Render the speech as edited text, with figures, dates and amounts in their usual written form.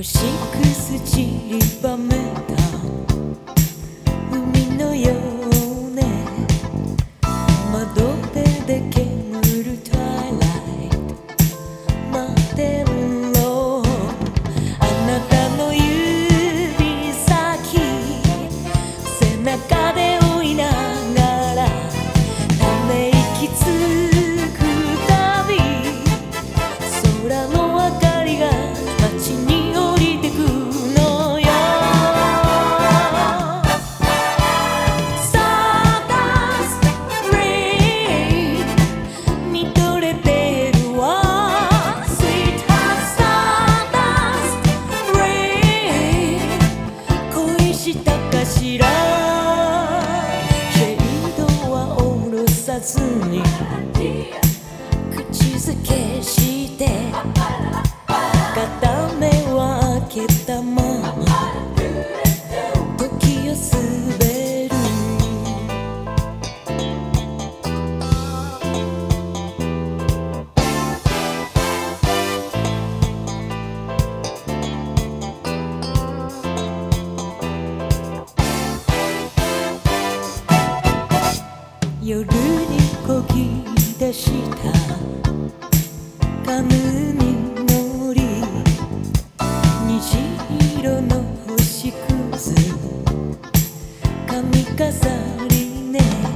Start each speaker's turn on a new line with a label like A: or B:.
A: 星屑散りばめた海のようね窓辺で煙る Twilight 待ってろあなたの指先背中で追いながらため息つくたび空の明かりが街に降りてくのよサーダストレイン見とれてるわ Sweet Heart サーダストレイン恋したかしらシェードは下ろさずに口づけして片目は開けたまま時を滑る夜にこぎ出したカヌーに乗り虹色の星屑髪飾りね